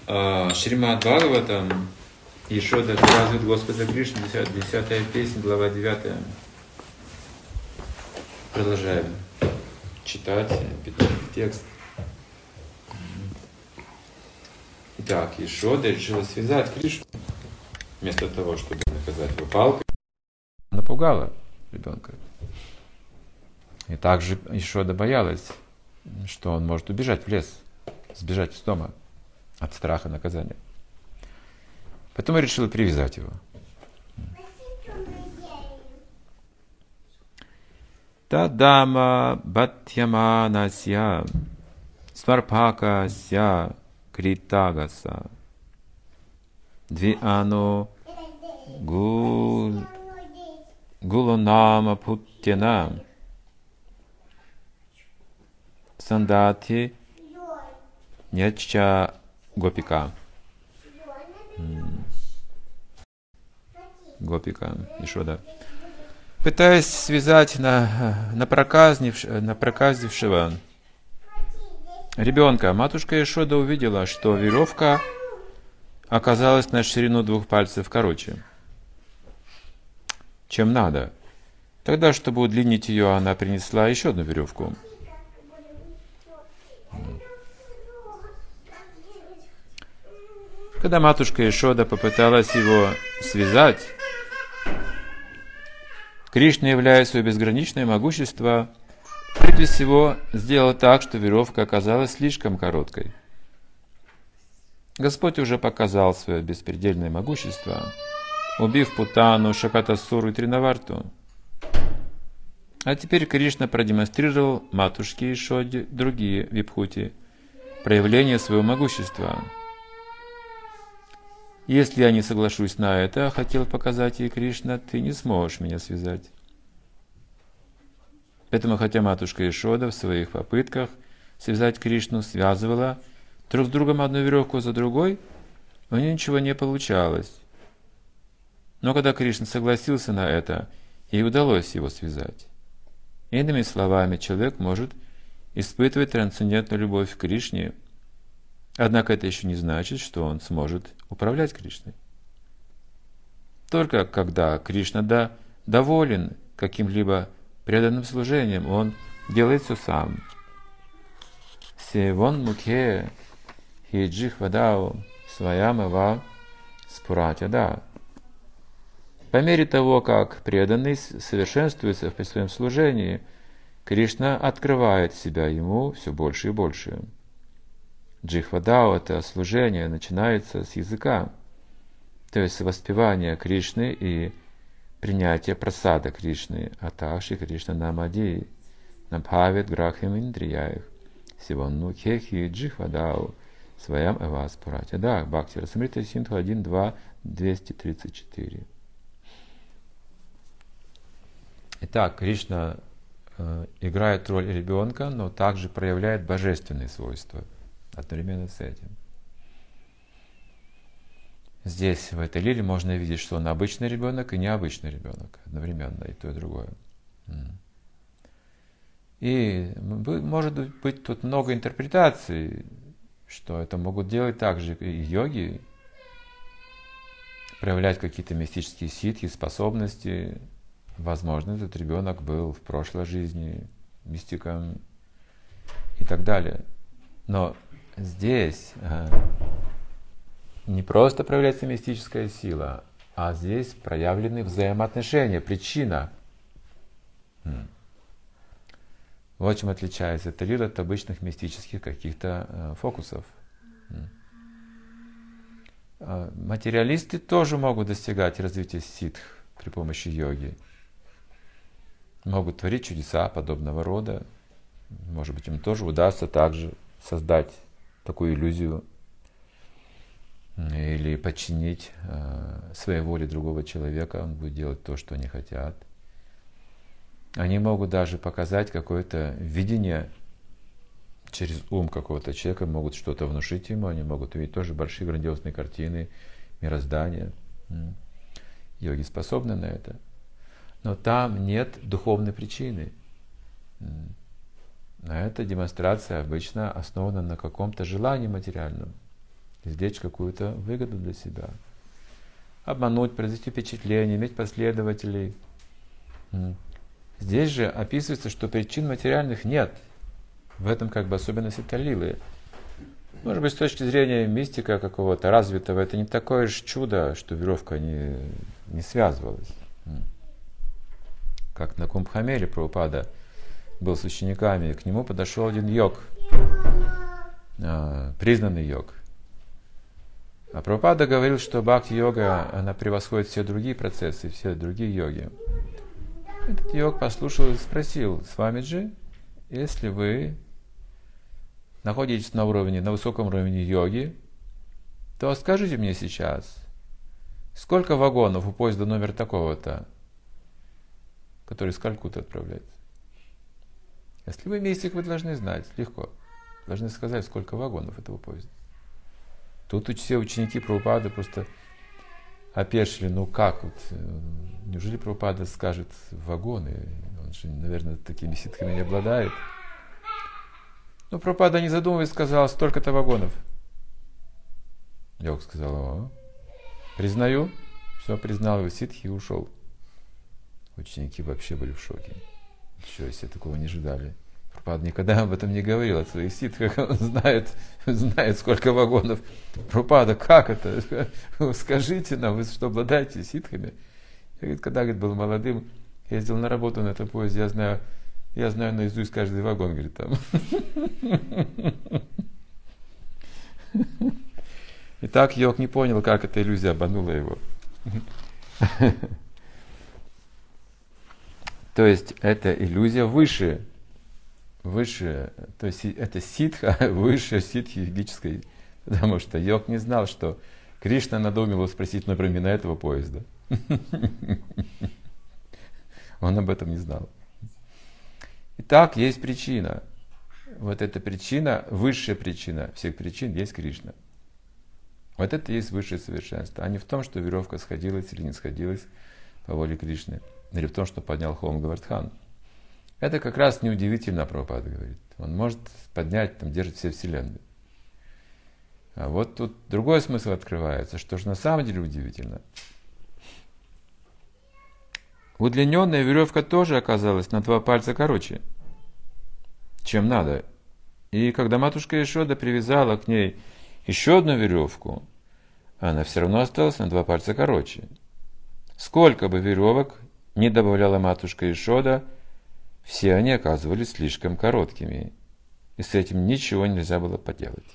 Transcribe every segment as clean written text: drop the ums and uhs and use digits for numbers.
Шримад Бхагаватам, Ешода рассказывает Господа Кришны, 10-я песня, глава 9. Продолжаем читать текст. Итак, Ешода решила связать Кришну. Вместо того, чтобы наказать его палкой, напугала ребенка. И также Ешода боялась, что он может убежать в лес, сбежать из дома от страха наказания. Поэтому решила привязать его. Тадама бхатьяманасья сварпакасья критагаса двиано гулонама путтяна сандати няча гопика. Гопика, Ешода. Пытаясь связать на проказившего ребенка, матушка Ешода увидела, что веревка оказалась на ширину 2 пальцев короче, чем надо. Тогда, чтобы удлинить ее, она принесла еще одну веревку. Когда матушка Ешода попыталась его связать, Кришна, являя свое безграничное могущество, прежде всего сделал так, что веревка оказалась слишком короткой. Господь уже показал свое беспредельное могущество, убив Путану, Шакатасуру и Тринаварту. А теперь Кришна продемонстрировал матушке Ешоде другие випхути, проявления своего могущества. Если я не соглашусь на это, хотел показать ей Кришна, ты не сможешь меня связать. Поэтому, хотя матушка Ешода в своих попытках связать Кришну связывала друг с другом одну веревку за другой, у нее ничего не получалось. Но когда Кришна согласился на это, ей удалось его связать. Иными словами, человек может испытывать трансцендентную любовь к Кришне, однако это еще не значит, что он сможет управлять Кришной. Только когда Кришна доволен каким-либо преданным служением, он делает все сам. Севон мукхе хиджих вадау своямава спуратяда. По мере того, как преданный совершенствуется в своем служении, Кришна открывает себя ему все больше и больше. Джихвадао – это служение, начинается с языка, то есть воспевание Кришны и принятие прасада Кришны, аташи Кришна намади, набхавит грахим индрияев, сиванну кехи джихвадао, своям эваспуратя. Да, Бхакти Расамрита Синдху 1.2, 234. Итак, Кришна играет роль ребенка, но также проявляет божественные свойства одновременно с этим. Здесь, в этой лиле, можно видеть, что он обычный ребенок и необычный ребенок. Одновременно и то, и другое. И может быть тут много интерпретаций, что это могут делать также и йоги, проявлять какие-то мистические ситхи, способности. Возможно, этот ребенок был в прошлой жизни мистиком и так далее. Но здесь не просто проявляется мистическая сила, а здесь проявлены взаимоотношения, причина. Вот чем отличается эта лила от обычных мистических каких-то фокусов. Материалисты тоже могут достигать развития ситх при помощи йоги. Могут творить чудеса подобного рода. Может быть, им тоже удастся также создать такую иллюзию или подчинить своей воле другого человека, он будет делать то, что они хотят. Они могут даже показать какое-то видение через ум какого-то человека, могут что-то внушить ему, они могут увидеть тоже большие грандиозные картины, мироздания. Йоги способны на это. Но там нет духовной причины. А эта демонстрация обычно основана на каком-то желании материальном. извлечь какую-то выгоду для себя. Обмануть, произвести впечатление, иметь последователей. Здесь же описывается, что причин материальных нет. В этом как бы особенность это лилы. Может быть, с точки зрения мистика какого-то развитого, это не такое же чудо, что веревка не связывалась. Как на Кумбхамеле Прабхупада был с учениками, к нему подошел один йог, признанный йог. А Прабхупада говорил, что бхакти-йога, она превосходит все другие процессы, все другие йоги. Этот йог послушал и спросил: Свамиджи, если вы находитесь на высоком уровне йоги, то скажите мне сейчас, сколько вагонов у поезда номер такого-то, который из Калькутты отправляется? Если вы мистик, вы должны знать, легко. Должны сказать, сколько вагонов этого поезда. Тут все ученики Прабхупады просто опешили. Ну как вот? Неужели Прабхупада скажет вагоны? Он же, наверное, такими ситхами не обладает. Но Прабхупада, не задумываясь, сказал: столько-то вагонов. Йог сказал: о, признаю. Все, признал его ситхи и ушел. Ученики вообще были в шоке. Ничего себе, такого не ожидали. Прабхупада никогда об этом не говорил, о своих ситхах. Он знает, сколько вагонов. Прабхупада, как это? Скажите нам, вы что, обладаете ситхами? Я, говорит, когда был молодым, ездил на работу на этом поезде, я знаю наизусть каждый вагон, говорит, там. И так йог не понял, как эта иллюзия обманула его. То есть эта иллюзия выше, то есть это ситха выше ситхи йогической, потому что йог не знал, что Кришна надумал его спросить, например, именно этого поезда. Он об этом не знал. Итак, есть причина. Вот эта причина, высшая причина всех причин есть Кришна. Вот это и есть высшее совершенство, а не в том, что веревка сходилась или не сходилась по воле Кришны, или в том, что поднял Холм Гавардхан. Это как раз неудивительно, Прабхупада говорит. Он может поднять, там, держит все вселенные. А вот тут другой смысл открывается, что же на самом деле удивительно. Удлиненная веревка тоже оказалась на 2 пальца короче, чем надо. И когда матушка Ешода привязала к ней еще одну веревку, она все равно осталась на 2 пальца короче. Сколько бы веревок не добавляла матушка Ешода, все они оказывались слишком короткими. И с этим ничего нельзя было поделать.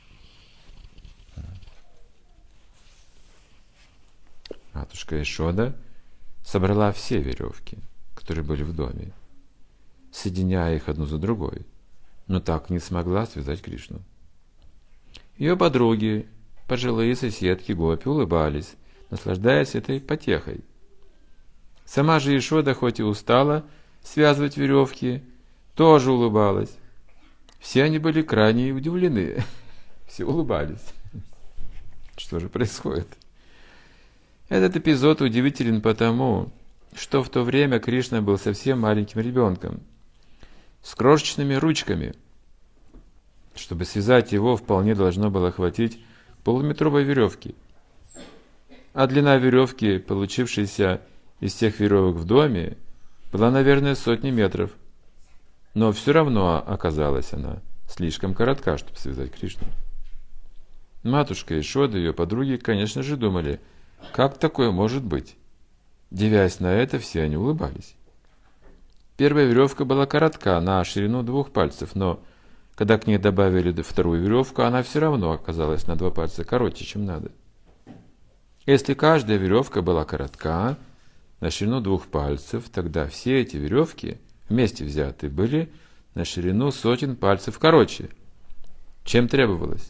Матушка Ешода собрала все веревки, которые были в доме, соединяя их одну за другой, но так не смогла связать Кришну. Ее подруги, пожилые соседки Гопи, улыбались, наслаждаясь этой потехой. Сама же Ешода, хоть и устала связывать веревки, тоже улыбалась. Все они были крайне удивлены. Все улыбались. Что же происходит? Этот эпизод удивителен потому, что в то время Кришна был совсем маленьким ребенком, с крошечными ручками. Чтобы связать его, вполне должно было хватить полуметровой веревки. А длина веревки, получившейся из всех веревок в доме, была, наверное, сотни метров. Но все равно оказалась она слишком коротка, чтобы связать Кришну. Матушка Ешода и ее подруги, конечно же, думали, как такое может быть? Дивясь на это, все они улыбались. Первая веревка была коротка, на ширину 2 пальцев, но когда к ней добавили вторую веревку, она все равно оказалась на 2 пальца короче, чем надо. Если каждая веревка была коротка, на ширину 2 пальцев, тогда все эти веревки, вместе взятые, были на ширину сотен пальцев короче, чем требовалось.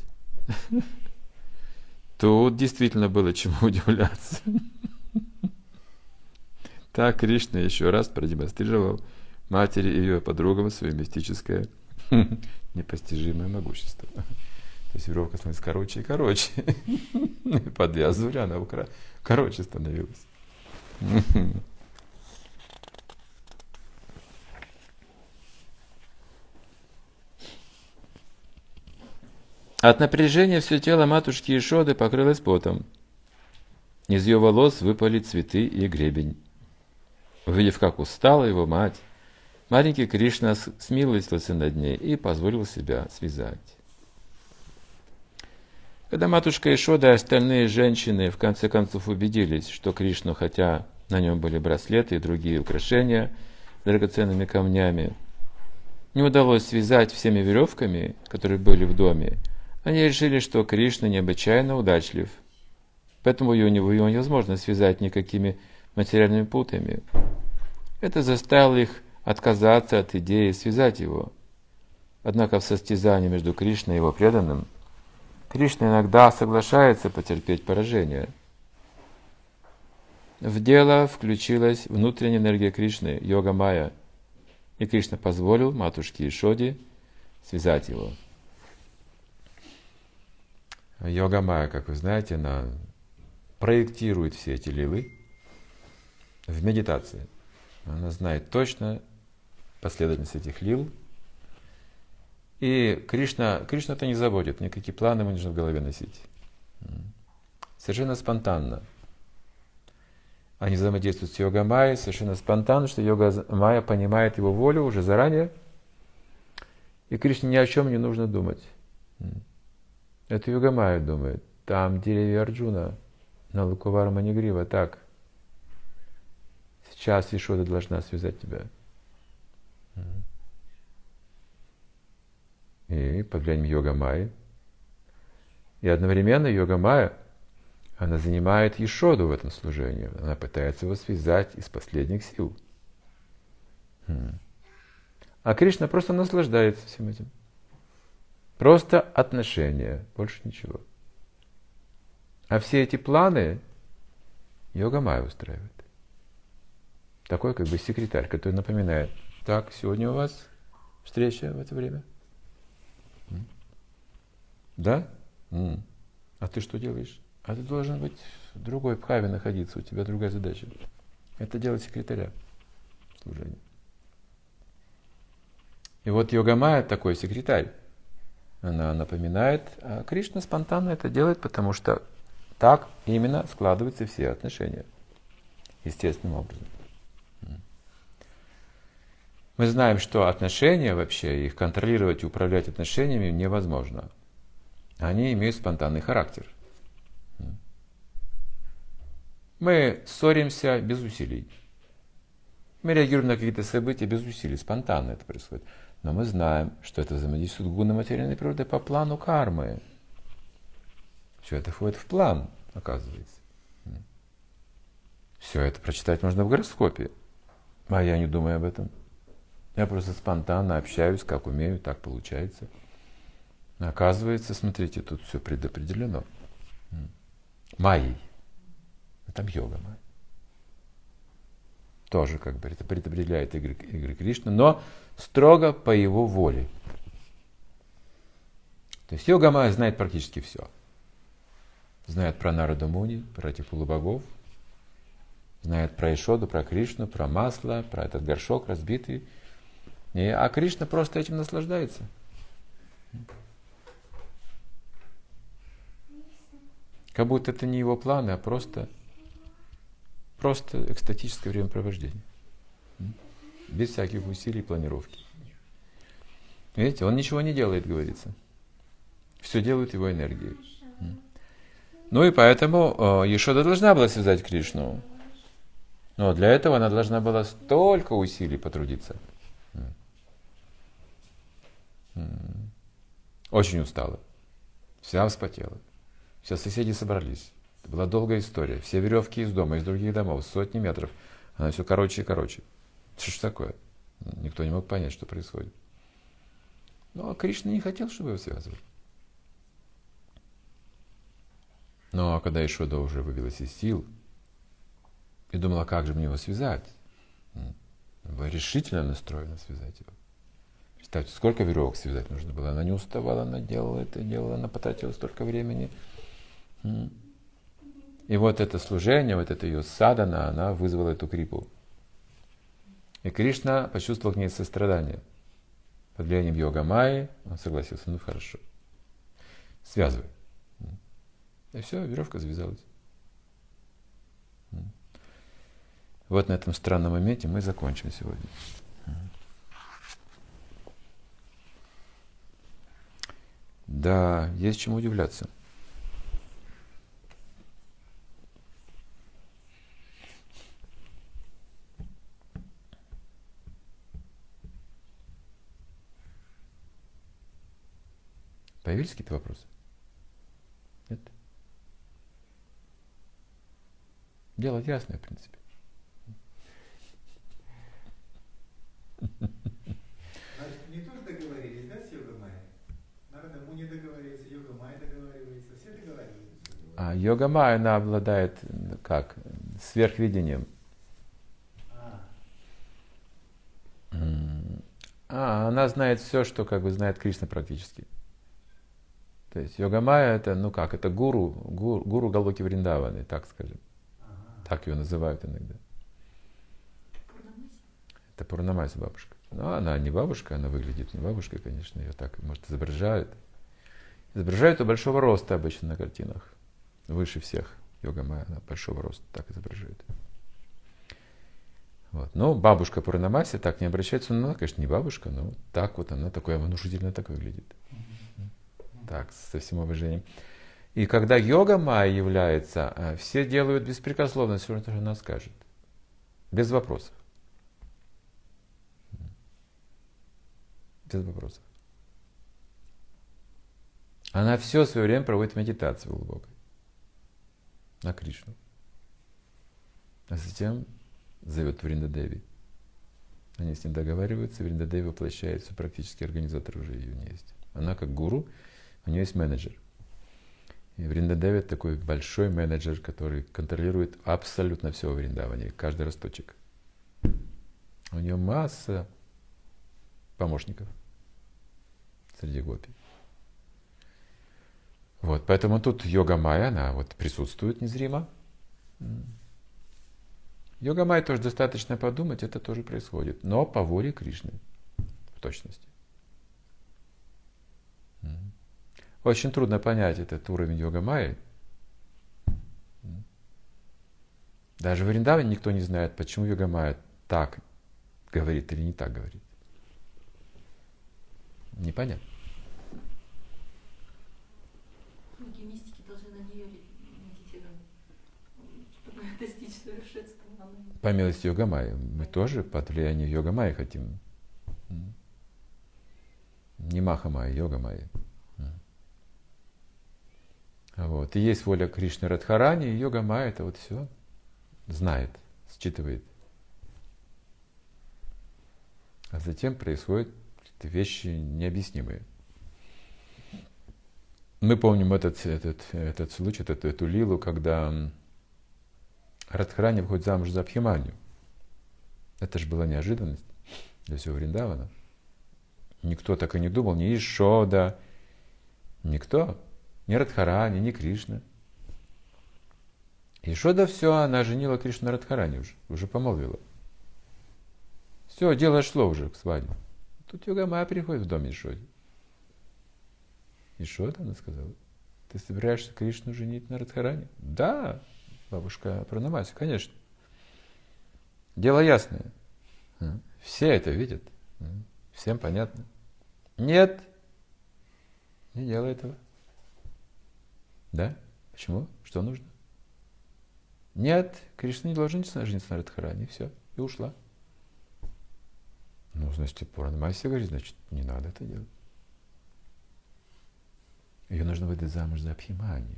Тут действительно было чему удивляться. Так Кришна еще раз продемонстрировал матери и ее подругам свое мистическое непостижимое могущество. То есть веревка становится короче и короче. Подвязывали, она короче становилась. От напряжения все тело матушки Ешоды покрылось потом. Из ее волос выпали цветы и гребень. Увидев, как устала его мать, маленький Кришна смилостился над ней и позволил себя связать. Когда матушка Ешода и остальные женщины в конце концов убедились, что Кришну, хотя на нем были браслеты и другие украшения с драгоценными камнями, не удалось связать всеми веревками, которые были в доме, они решили, что Кришна необычайно удачлив, поэтому его невозможно связать никакими материальными путами. Это заставило их отказаться от идеи связать его. Однако в состязании между Кришной и его преданным Кришна иногда соглашается потерпеть поражение. В дело включилась внутренняя энергия Кришны, йога-майя, и Кришна позволил матушке Ешоде связать его. Йога-майя, как вы знаете, она проектирует все эти лилы в медитации. Она знает точно последовательность этих лил. И Кришна-то не заводит, никакие планы ему не нужно в голове носить. Совершенно спонтанно. Они взаимодействуют с йога-майей совершенно спонтанно, что йога-майя понимает его волю уже заранее, и Кришне ни о чем не нужно думать. Это йога-майя думает. Там деревья Арджуна, на Лукувара Манигрива, так. Сейчас Ешода должна связать тебя. И под влиянием йога-майи. И одновременно йога-майя, она занимает Ешоду в этом служении. Она пытается его связать из последних сил. А Кришна просто наслаждается всем этим. Просто отношения, больше ничего. А все эти планы йога-майя устраивает. Такой как бы секретарь, который напоминает: так, сегодня у вас встреча в это время. Да? А ты что делаешь? А ты должен быть в другой бхаве находиться, у тебя другая задача. Это дело секретаря служения. И вот йога-майя такой секретарь. Она напоминает, а Кришна спонтанно это делает, потому что так именно складываются все отношения. Естественным образом. Мы знаем, что отношения вообще, их контролировать и управлять отношениями невозможно. Они имеют спонтанный характер. Мы ссоримся без усилий. Мы реагируем на какие-то события без усилий, спонтанно это происходит. Но мы знаем, что это взаимодействует с гуной материальной природы по плану кармы. Все это входит в план, оказывается. Все это прочитать можно в гороскопе. А я не думаю об этом. Я просто спонтанно общаюсь, как умею, так получается. Оказывается, смотрите, тут все предопределено. Майей. Там йога майя. Тоже как бы это предопределяет игры Кришны, но строго по его воле. То есть йога майя знает практически все. Знает про Нараду Муни, про этих полубогов, знает про Ешоду, про Кришну, про масло, про этот горшок разбитый. А Кришна просто этим наслаждается. Как будто это не его планы, а просто экстатическое времяпровождение. Без всяких усилий и планировки. Видите, он ничего не делает, говорится. Все делают его энергией. Ну и поэтому Ешода должна была связать Кришну. Но для этого она должна была столько усилий потрудиться. Очень устала. Вся вспотела. Все соседи собрались. Это была долгая история. Все веревки из дома, из других домов, сотни метров. Она все короче и короче. Что ж такое? Никто не мог понять, что происходит. Но Кришна не хотел, чтобы его связывали. Но когда Ешода уже выбилась из сил и думала, как же мне его связать, была решительно настроена связать его. Представьте, сколько веревок связать нужно было. Она не уставала, она делала это, она потратила столько времени. И вот это служение, вот это ее садхана, она вызвала эту крипу. И Кришна почувствовал к ней сострадание. Под влиянием йога-майи он согласился, ну хорошо. связывай. И все, веревка завязалась. Вот на этом странном моменте мы закончим сегодня. Да, есть чему удивляться. Появились какие-то вопросы? Нет? Дело ясное, в принципе. Значит, не тоже договорились, да, с Йога-Майей? Нарада Муни договорился, Йога-Майя договаривается, все договариваются. А Йога-Майя, она обладает как? Сверхвидением. Она знает все, что как бы знает Кришна практически. То есть Йога-Майя это, ну как, это гуру Галоки Вриндаваны, так скажем. Так ее называют иногда. Это Пурнамаси бабушка. Но она не бабушка, она выглядит не бабушкой, конечно, ее так, может, изображают. Изображают у большого роста обычно на картинах. Выше всех. Йога-Майя, она большого роста так изображает. Вот. Но бабушка Пурнамаси так не обращается. Ну, она, конечно, не бабушка, но так вот она такая внушительно так выглядит. Так, со всем уважением. И когда Йога-Майя является, все делают беспрекословно все, что она скажет. Без вопросов. Без вопросов. Она все свое время проводит в медитации глубокой. На Кришну. А затем зовет Вриндадеви. Они с ним договариваются, Вриндадеви воплощается, практически организатор уже ее не есть. Она как гуру, у нее есть менеджер. И Вриндадеви такой большой менеджер, который контролирует абсолютно все в Вриндаване, каждый росточек. У нее масса помощников среди гопи. Вот, поэтому тут Йога-Майя, она вот присутствует незримо. Йога-Майя тоже достаточно подумать, это тоже происходит, но по воле Кришны, в точности. Очень трудно понять этот уровень Йога-Майи. Даже в Вриндаване никто не знает, почему Йога-Майя так говорит или не так говорит. Непонятно. Многие мистики должны на нее медитировать, чтобы достичь совершенства. По милости Йога-Майи. Мы тоже под влиянием Йога-Майи хотим. Не Маха-Майя, Йога-Майя. Вот. И есть воля Кришны Радхарани, и Йога-Майя это вот все знает, считывает. А затем происходят вещи необъяснимые. Мы помним этот случай, эту лилу, когда Радхарани выходит замуж за Абхиманью. Это же была неожиданность для всего Вриндавана. Никто так и не думал, ни Ишода, никто. Ни Радхарани, ни Кришна. Ишода все, она женила Кришну на Радхарани уже помолвила. Все, дело шло уже к свадьбе. Тут Йога-Майя приходит в дом Ишоде. Ишода, она сказала, ты собираешься Кришну женить на Радхарани? Да, бабушка Пурнамаси, конечно. Дело ясное. Все это видят. Всем понятно. Нет, не делай этого. Да? Почему? Что нужно? Нет, Кришна не должен жениться на Радхарани, и все, и ушла. Ну, значит, Пурнамаси говорит, значит, не надо это делать. Ее нужно выдать замуж за Абхиманию.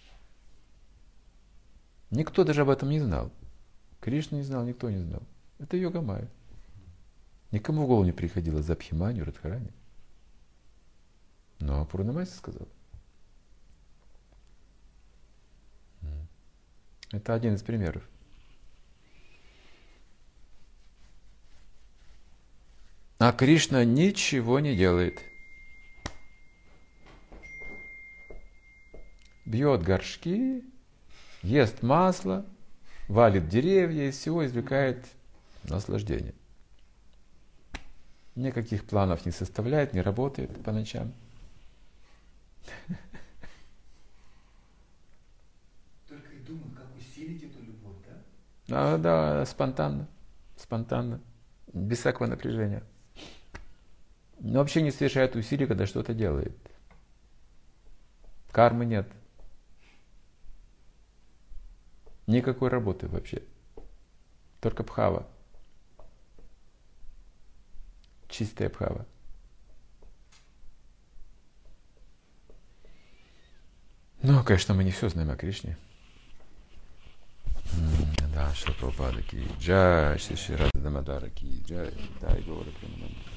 Никто даже об этом не знал. Кришна не знал, никто не знал. Это Йога-Майя. Никому в голову не приходило за Абхиманию, Радхарани. Но Пурнамаси сказал. Это один из примеров. А Кришна ничего не делает. Бьет горшки, ест масло, валит деревья, из всего извлекает наслаждение. Никаких планов не составляет, не работает по ночам. усилить эту любовь, да? Да, спонтанно. Спонтанно. Без всякого напряжения. Но вообще не совершает усилий, когда что-то делает. Кармы нет. Никакой работы вообще. Только бхава. Чистая бхава. Ну, конечно, мы не все знаем о Кришне. Да, Шила Прабхупада ки джай, Шри Радха Дамодара ки джай, дай Гаура Премананда.